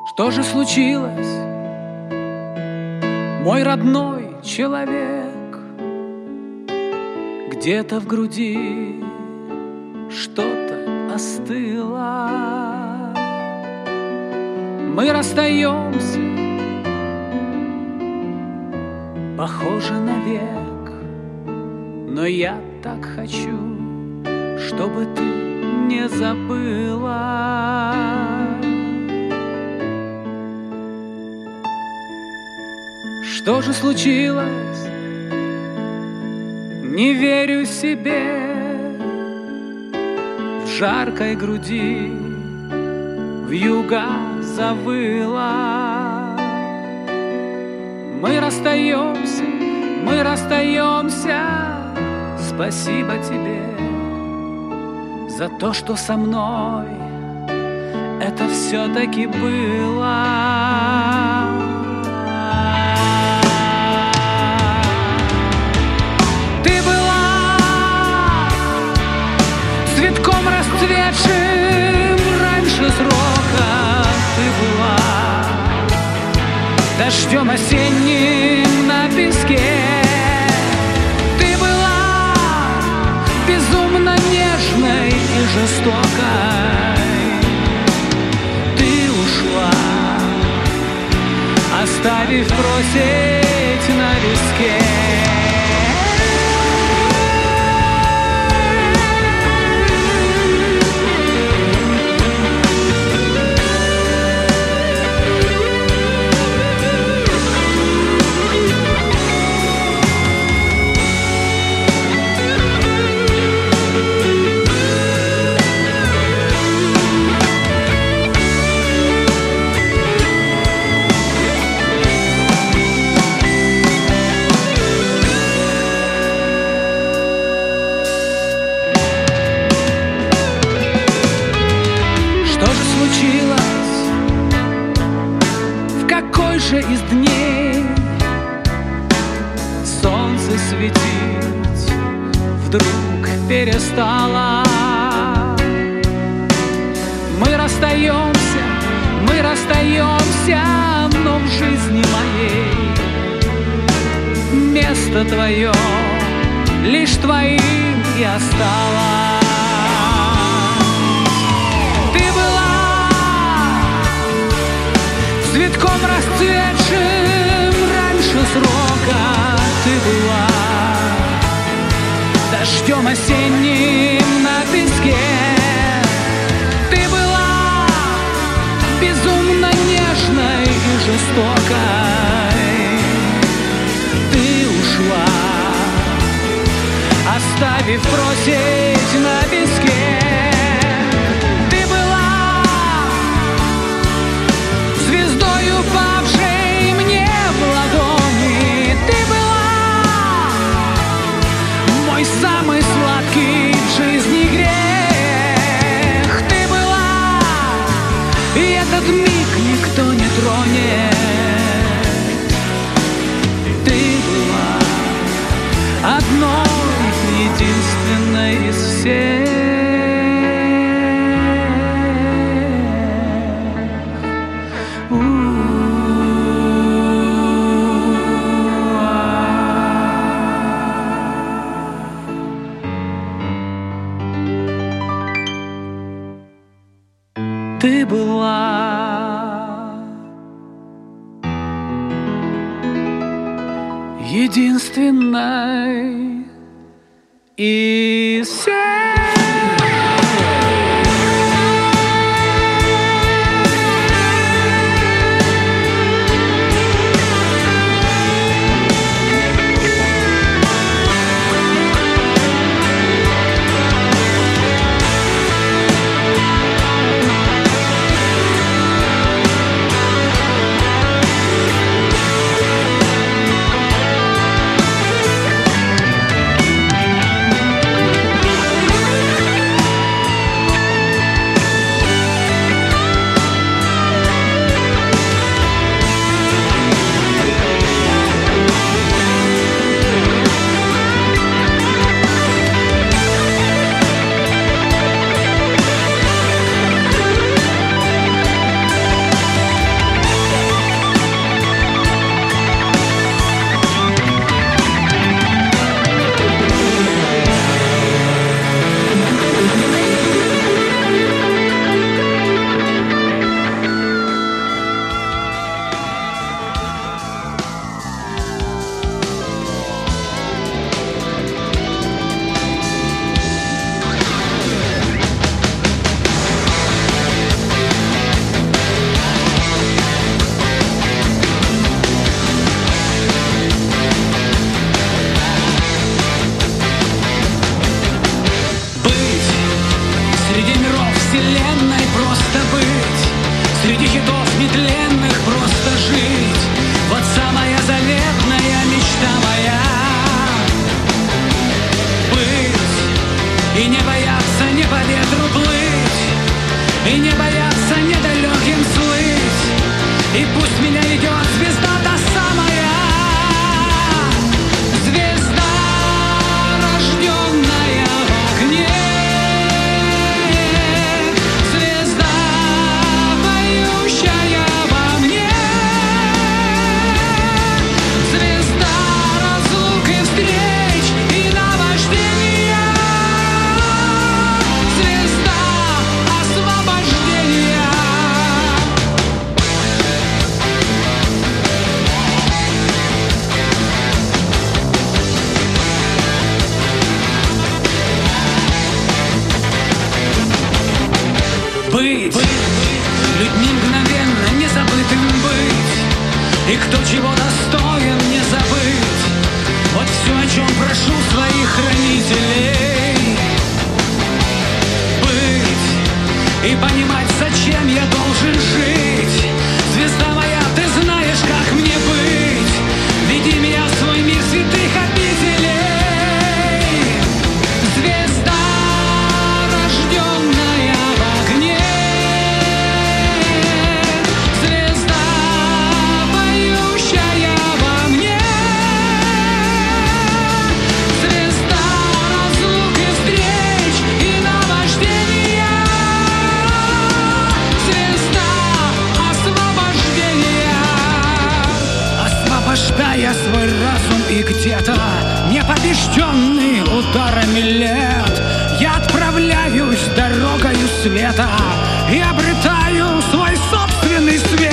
Что же случилось, мой родной человек? Где-то в груди что-то остыло. Мы расстаемся, похоже навек, но я так хочу, чтобы ты не забыла. Что же случилось? Не верю себе. В жаркой груди вьюга завыла. Мы расстаемся, мы расстаемся. Спасибо тебе за то, что со мной это все-таки было. Ты была цветком расцветшим раньше срока. Ты была дождем осенним на песке. Ты была безумно нежной и жестокой. Ты ушла, оставив просить на виске. В какой же из дней солнце светить вдруг перестало? Мы расстаемся, но в жизни моей место твое лишь твоим и осталось. Цветком расцветшим раньше срока. Ты была дождем осенним на песке. Ты была безумно нежной и жестокой. Ты ушла, оставив просить на песке. Упавшей мне в ладони. Ты была мой самый сладкий в жизни грех. Ты была, и этот миг никто не тронет. Ты была одной единственной из всех. Ты была единственной из всех. И кто чего достоин, не забыть. Вот все, о чем прошу своих хранителей. Быть и понимать, зачем я должен жить. Звезда моя, ты знаешь, как мне быть. Веди меня в свой мир святых обителей. Звезда, рожденная в огне. Звезда, поющая во мне. Звезда разлук и встреч и наваждения. Звезда освобождения. Освобождая свой разум и где-то непобежденный ударами лет, я отправляюсь дорогою света и обретаю свой собственный свет.